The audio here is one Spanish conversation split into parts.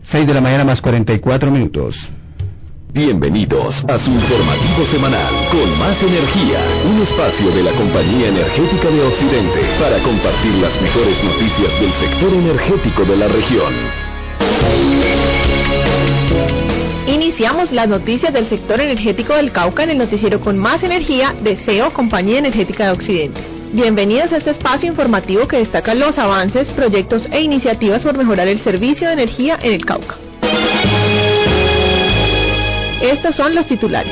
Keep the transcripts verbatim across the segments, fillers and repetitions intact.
seis de la mañana más cuarenta y cuatro minutos. Bienvenidos a su informativo semanal con más energía, un espacio de la Compañía Energética de Occidente para compartir las mejores noticias del sector energético de la región. Iniciamos las noticias del sector energético del Cauca en el noticiero con más energía de C E O, Compañía Energética de Occidente. Bienvenidos a este espacio informativo que destaca los avances, proyectos e iniciativas por mejorar el servicio de energía en el Cauca. Estos son los titulares.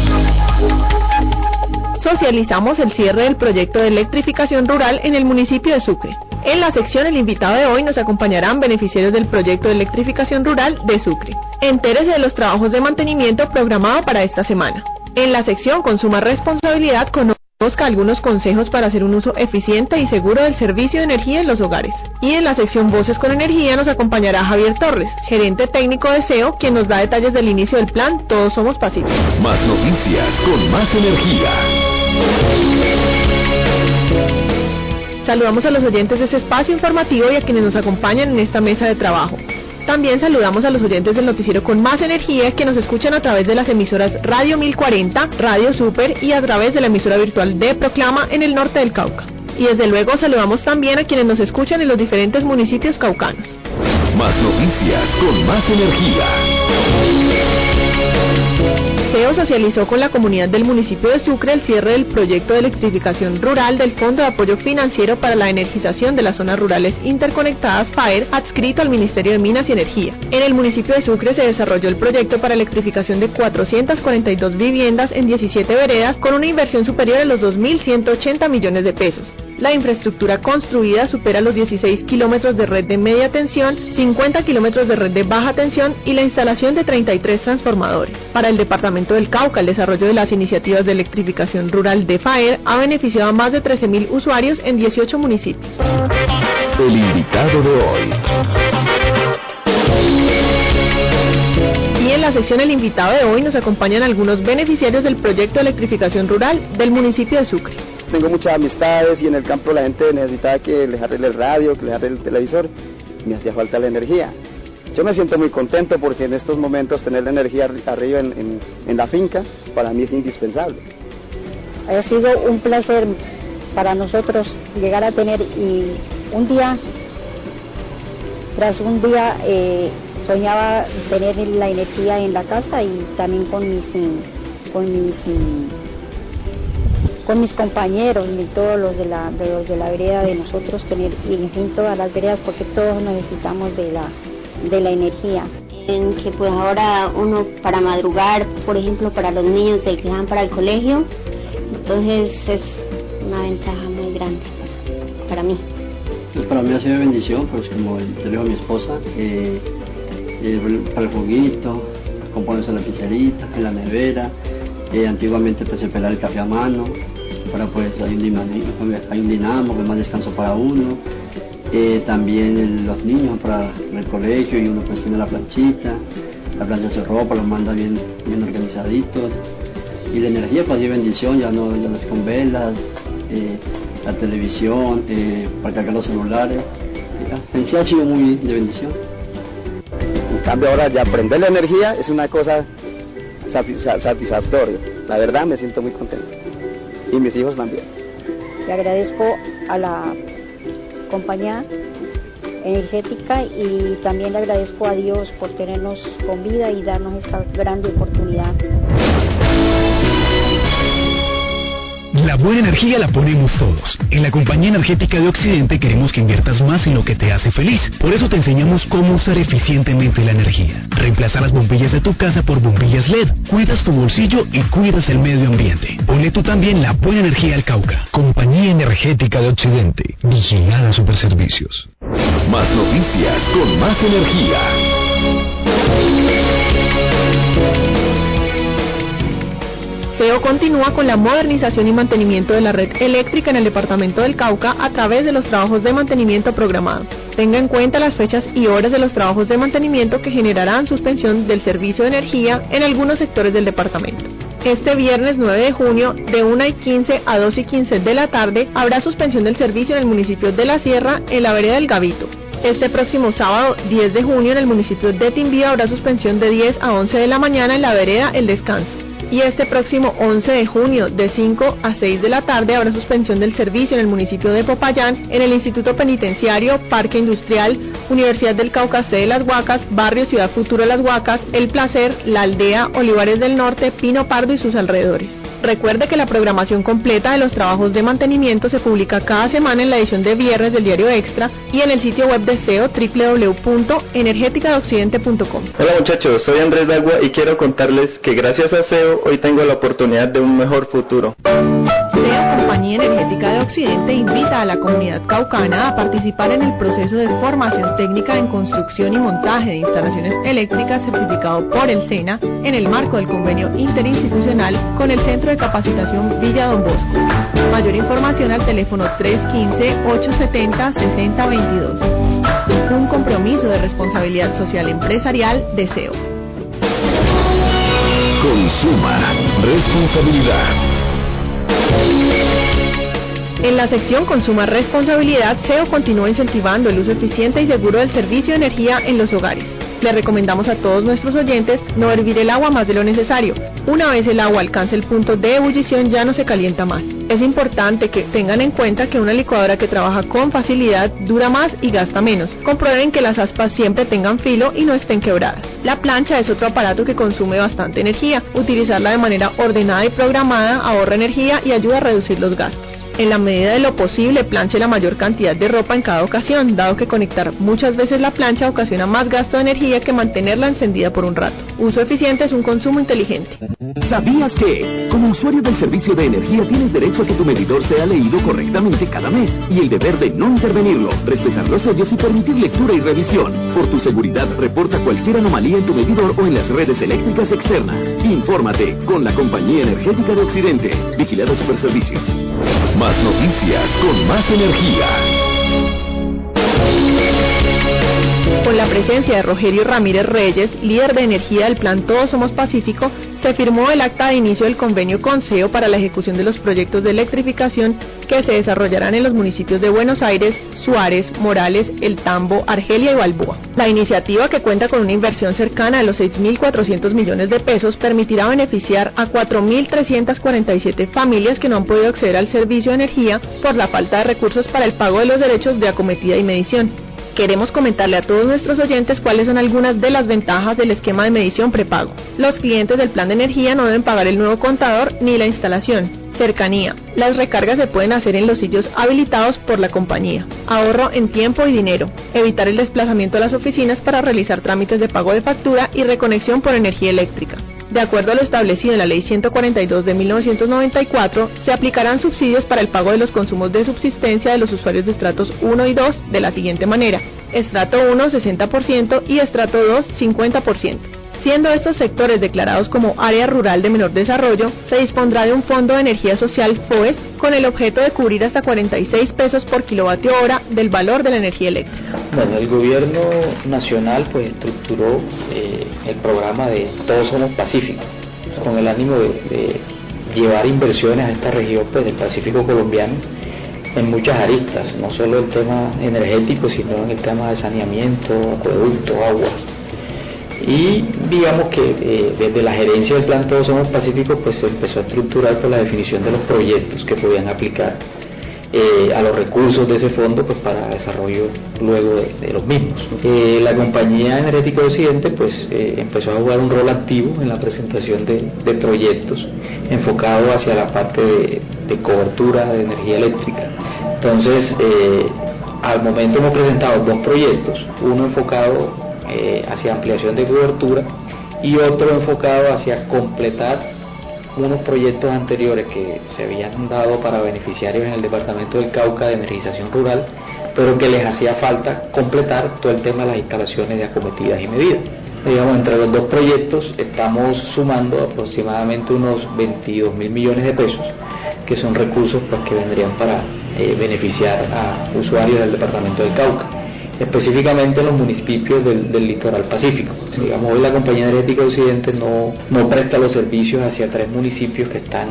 Socializamos el cierre del proyecto de electrificación rural en el municipio de Sucre. En la sección El invitado de hoy nos acompañarán beneficiarios del proyecto de electrificación rural de Sucre. Entérese de los trabajos de mantenimiento programado para esta semana. En la sección Consuma Responsabilidad conozca algunos consejos para hacer un uso eficiente y seguro del servicio de energía en los hogares. Y en la sección Voces con Energía nos acompañará Javier Torres, gerente técnico de C E O, quien nos da detalles del inicio del plan Todos Somos Pacíficos. Más noticias con más energía. Saludamos a los oyentes de este espacio informativo y a quienes nos acompañan en esta mesa de trabajo. También saludamos a los oyentes del noticiero con más energía que nos escuchan a través de las emisoras Radio mil cuarenta, Radio Super y a través de la emisora virtual de Proclama en el norte del Cauca. Y desde luego saludamos también a quienes nos escuchan en los diferentes municipios caucanos. Más noticias con más energía. C E O socializó con la comunidad del municipio de Sucre el cierre del proyecto de electrificación rural del Fondo de Apoyo Financiero para la Energización de las Zonas Rurales Interconectadas FAER, adscrito al Ministerio de Minas y Energía. En el municipio de Sucre se desarrolló el proyecto para electrificación de cuatrocientas cuarenta y dos viviendas en diecisiete veredas con una inversión superior a los dos mil ciento ochenta millones de pesos. La infraestructura construida supera los dieciséis kilómetros de red de media tensión, cincuenta kilómetros de red de baja tensión y la instalación de treinta y tres transformadores. Para el departamento del Cauca, el desarrollo de las iniciativas de electrificación rural de FAER ha beneficiado a más de trece mil usuarios en dieciocho municipios. El invitado de hoy. Y en la sección El invitado de hoy nos acompañan algunos beneficiarios del proyecto de electrificación rural del municipio de Sucre. Tengo muchas amistades y en el campo la gente necesitaba que les arregle el radio, que les arregle el televisor, y me hacía falta la energía. Yo me siento muy contento porque en estos momentos tener la energía arriba en, en, en la finca para mí es indispensable. Ha sido un placer para nosotros llegar a tener, y un día, tras un día, eh, soñaba tener la energía en la casa y también con mis, con mis con mis compañeros y todos los de la de los de la vereda de nosotros, tener, y en fin todas las veredas, porque todos necesitamos de la de la energía. En que pues ahora uno para madrugar, por ejemplo, para los niños del que van para el colegio, entonces es una ventaja muy grande para, para mí. Pues para mí ha sido bendición, pues como le digo a mi esposa, eh, eh, para el juguito, componerse la pizarita, en la nevera. Eh, antiguamente pues se pelaba el café a mano, ahora pues hay un dinamo, hay un dinamo, que más descanso para uno. Eh, también el, los niños para el colegio, y uno pues tiene la planchita, la plancha de su ropa, los manda bien, bien organizaditos. Y la energía pues hay bendición, ya no, ya no es con velas, eh, la televisión, eh, para cargar los celulares. En sí ha sido muy de bendición. En cambio ahora ya prender la energía es una cosa satisfactoria. La verdad me siento muy contento. Y mis hijos también. Le agradezco a la compañía energética y también le agradezco a Dios por tenernos con vida y darnos esta grande oportunidad. La buena energía la ponemos todos. En la Compañía Energética de Occidente queremos que inviertas más en lo que te hace feliz. Por eso te enseñamos cómo usar eficientemente la energía. Reemplaza las bombillas de tu casa por bombillas L E D. Cuidas tu bolsillo y cuidas el medio ambiente. Ponle tú también la buena energía al Cauca. Compañía Energética de Occidente. Vigilada Superservicios. Más noticias con más energía. C E O continúa con la modernización y mantenimiento de la red eléctrica en el departamento del Cauca a través de los trabajos de mantenimiento programado. Tenga en cuenta las fechas y horas de los trabajos de mantenimiento que generarán suspensión del servicio de energía en algunos sectores del departamento. Este viernes nueve de junio, de una y quince a dos y quince de la tarde, habrá suspensión del servicio en el municipio de La Sierra, en la vereda del Gavito. Este próximo sábado, diez de junio, en el municipio de Timbío habrá suspensión de diez a once de la mañana en la vereda El Descanso. Y este próximo once de junio, de cinco a seis de la tarde, habrá suspensión del servicio en el municipio de Popayán, en el Instituto Penitenciario, Parque Industrial, Universidad del Cauca C de Las Huacas, Barrio Ciudad Futuro Las Huacas, El Placer, La Aldea, Olivares del Norte, Pino Pardo y sus alrededores. Recuerde que la programación completa de los trabajos de mantenimiento se publica cada semana en la edición de viernes del Diario Extra y en el sitio web de S E O, doble u doble u doble u punto energética de occidente punto com. Hola muchachos, soy Andrés Dagua y quiero contarles que gracias a S E O hoy tengo la oportunidad de un mejor futuro. S E O, Compañía Energética de Occidente, invita a la comunidad caucana a participar en el proceso de formación técnica en construcción y montaje de instalaciones eléctricas certificado por el SENA en el marco del convenio interinstitucional con el Centro de Capacitación Villa Don Bosco. Mayor información al teléfono tres uno cinco, ocho siete cero, seis cero dos dos. Un compromiso de responsabilidad social empresarial de S E O. Consuma responsabilidad. En la sección Consuma Responsabilidad, S E O continúa incentivando el uso eficiente y seguro del servicio de energía en los hogares. Le recomendamos a todos nuestros oyentes no hervir el agua más de lo necesario. Una vez el agua alcance el punto de ebullición ya no se calienta más. Es importante que tengan en cuenta que una licuadora que trabaja con facilidad dura más y gasta menos. Comprueben que las aspas siempre tengan filo y no estén quebradas. La plancha es otro aparato que consume bastante energía. Utilizarla de manera ordenada y programada ahorra energía y ayuda a reducir los gastos. En la medida de lo posible, planche la mayor cantidad de ropa en cada ocasión, dado que conectar muchas veces la plancha ocasiona más gasto de energía que mantenerla encendida por un rato. Uso eficiente es un consumo inteligente. ¿Sabías que, como usuario del servicio de energía, tienes derecho a que tu medidor sea leído correctamente cada mes? Y el deber de no intervenirlo, respetar los sellos y permitir lectura y revisión. Por tu seguridad, reporta cualquier anomalía en tu medidor o en las redes eléctricas externas. Infórmate con la Compañía Energética de Occidente. Vigilado Superservicios. Más noticias con más energía. Con la presencia de Rogelio Ramírez Reyes, líder de energía del Plan Todos Somos Pacífico, se firmó el acta de inicio del convenio con S E O para la ejecución de los proyectos de electrificación que se desarrollarán en los municipios de Buenos Aires, Suárez, Morales, El Tambo, Argelia y Balboa. La iniciativa, que cuenta con una inversión cercana a los seis mil cuatrocientos millones de pesos, permitirá beneficiar a cuatro mil trescientas cuarenta y siete familias que no han podido acceder al servicio de energía por la falta de recursos para el pago de los derechos de acometida y medición. Queremos comentarle a todos nuestros oyentes cuáles son algunas de las ventajas del esquema de medición prepago. Los clientes del plan de energía no deben pagar el nuevo contador ni la instalación. Cercanía. Las recargas se pueden hacer en los sitios habilitados por la compañía. Ahorro en tiempo y dinero. Evitar el desplazamiento a las oficinas para realizar trámites de pago de factura y reconexión por energía eléctrica. De acuerdo a lo establecido en la Ley ciento cuarenta y dos de mil novecientos noventa y cuatro, se aplicarán subsidios para el pago de los consumos de subsistencia de los usuarios de estratos uno y dos de la siguiente manera: estrato uno, sesenta por ciento y estrato dos, cincuenta por ciento. Siendo estos sectores declarados como área rural de menor desarrollo, se dispondrá de un fondo de energía social FOES con el objeto de cubrir hasta cuarenta y seis pesos por kilovatio hora del valor de la energía eléctrica. Bueno, el gobierno nacional pues estructuró eh, el programa de Todos Somos Pacífico con el ánimo de, de llevar inversiones a esta región pues del Pacífico colombiano en muchas aristas, no solo el tema energético, sino en el tema de saneamiento, acueducto, agua. Y digamos que eh, desde la gerencia del Plan Todos Somos Pacífico pues se empezó a estructurar por la definición de los proyectos que podían aplicar eh, a los recursos de ese fondo pues para desarrollo luego de, de los mismos. Eh, la Compañía Energética de Occidente pues eh, empezó a jugar un rol activo en la presentación de, de proyectos enfocado hacia la parte de, de cobertura de energía eléctrica. Entonces eh, al momento hemos presentado dos proyectos, uno enfocado Eh, hacia ampliación de cobertura y otro enfocado hacia completar unos proyectos anteriores que se habían dado para beneficiarios en el departamento del Cauca de energización rural, pero que les hacía falta completar todo el tema de las instalaciones de acometidas y medidas. Digamos, entre los dos proyectos estamos sumando aproximadamente unos veintidós mil millones de pesos, que son recursos pues, que vendrían para eh, beneficiar a usuarios del departamento del Cauca, específicamente en los municipios del, del litoral pacífico. Digamos, hoy la Compañía Energética de Occidente no, no presta los servicios hacia tres municipios que están,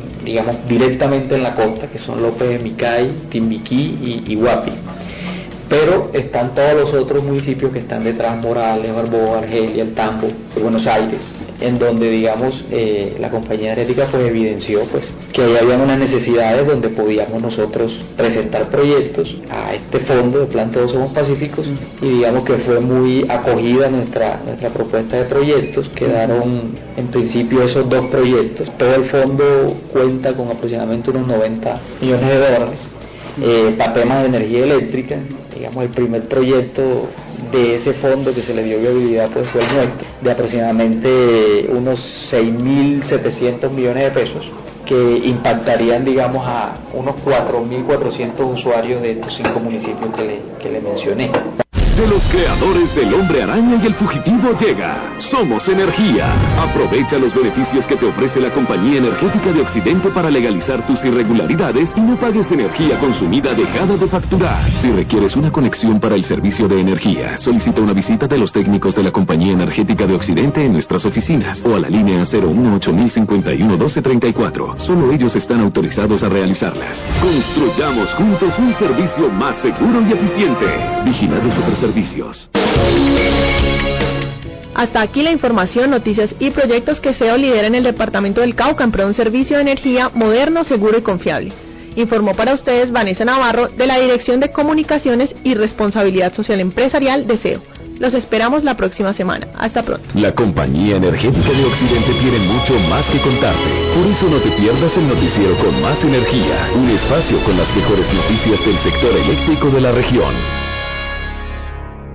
digamos, directamente en la costa, que son López de Micay, Timbiquí y, y Guapi. pero están todos los otros municipios que están detrás, Morales, Barbosa, Argelia, El Tambo, Buenos Aires, en donde, digamos, eh, la compañía energética pues evidenció pues que ahí había unas necesidades donde podíamos nosotros presentar proyectos a este fondo de Plan Todos Somos Pacíficos, y digamos que fue muy acogida nuestra, nuestra propuesta de proyectos. Quedaron en principio esos dos proyectos. Todo el fondo cuenta con aproximadamente unos noventa millones de dólares eh, para temas de energía eléctrica. Digamos, el primer proyecto de ese fondo que se le dio viabilidad pues fue el nuestro, de aproximadamente unos seis mil setecientos millones de pesos, que impactarían, digamos, a unos cuatro mil cuatrocientos usuarios de estos cinco municipios que le, que le mencioné. De los creadores del Hombre Araña y el Fugitivo llega Somos Energía. Aprovecha los beneficios que te ofrece la Compañía Energética de Occidente para legalizar tus irregularidades y no pagues energía consumida dejada de facturar. Si requieres una conexión para el servicio de energía, solicita una visita de los técnicos de la Compañía Energética de Occidente en nuestras oficinas o a la línea cero uno ocho mil cincuenta y uno doce treinta y cuatro. Solo ellos están autorizados a realizarlas. Construyamos juntos un servicio más seguro y eficiente. Vigilado Super Servicios. Hasta aquí la información, noticias y proyectos que S E O lidera en el departamento del Cauca en pro de un servicio de energía moderno, seguro y confiable. Informó para ustedes Vanessa Navarro de la Dirección de Comunicaciones y Responsabilidad Social Empresarial de S E O. Los esperamos la próxima semana. Hasta pronto. La Compañía Energética de Occidente tiene mucho más que contarte. Por eso no te pierdas el noticiero con más energía, un espacio con las mejores noticias del sector eléctrico de la región.